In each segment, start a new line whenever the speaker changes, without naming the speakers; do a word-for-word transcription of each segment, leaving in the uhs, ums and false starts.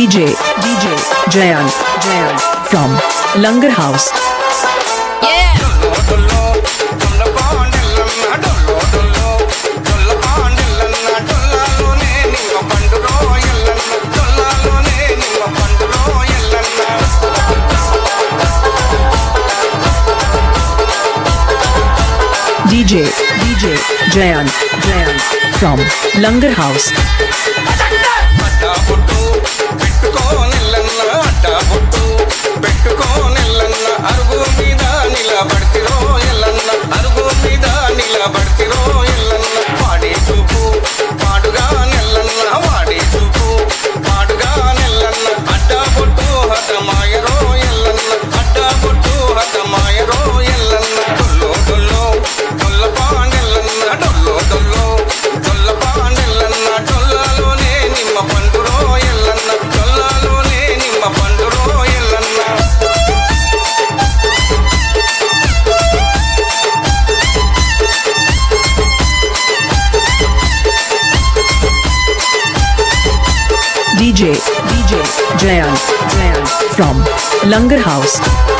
DJ DJ Jayan Jayan from Langar House. DJ DJ Jayan Jayan from Langar House. DJ DJ Jayan Jayan from Langar House.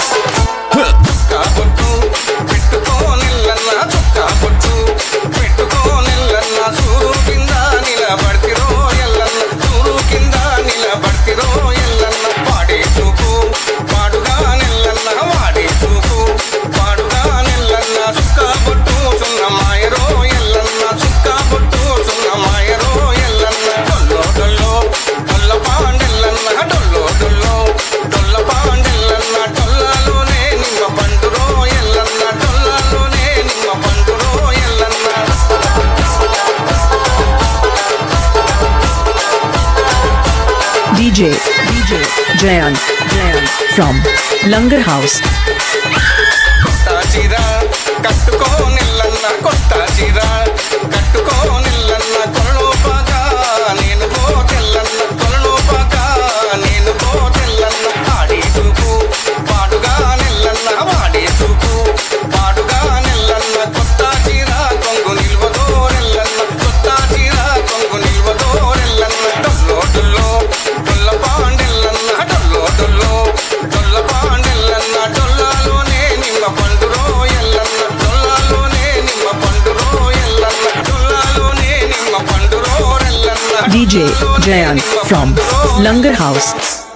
DJ DJ Jayan Jayan from Langar House. DJ Jayan from Langar House.